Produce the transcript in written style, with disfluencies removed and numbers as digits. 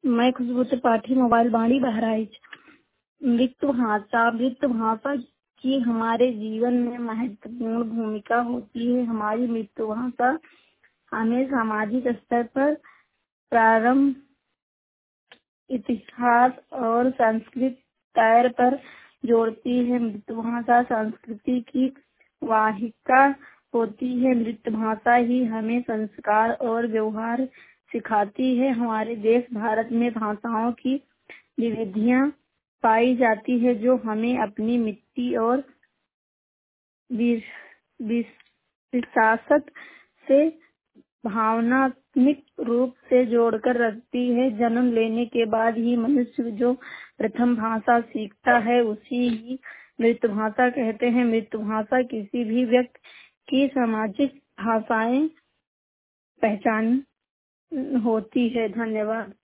मैं खुशबू त्रिपाठी, मोबाइल बाड़ी बहराइच। मृत्युभाषा की हमारे जीवन में महत्वपूर्ण भूमिका होती है। हमारी मृत्युभाषा हमें सामाजिक स्तर पर प्रारंभ, इतिहास और संस्कृत तौर पर जोड़ती है। मृत्युभाषा संस्कृति की वाहिका होती है। मृत्युभाषा ही हमें संस्कार और व्यवहार सिखाती है। हमारे देश भारत में भाषाओं की विविधियां पाई जाती है, जो हमें अपनी मिट्टी और विरासत से भावनात्मक रूप से जोड़कर रखती है। जन्म लेने के बाद ही मनुष्य जो प्रथम भाषा सीखता है उसी ही मृतभाषा कहते हैं। मृतभाषा किसी भी व्यक्ति की सामाजिक भाषाएं पहचान होती है। धन्यवाद।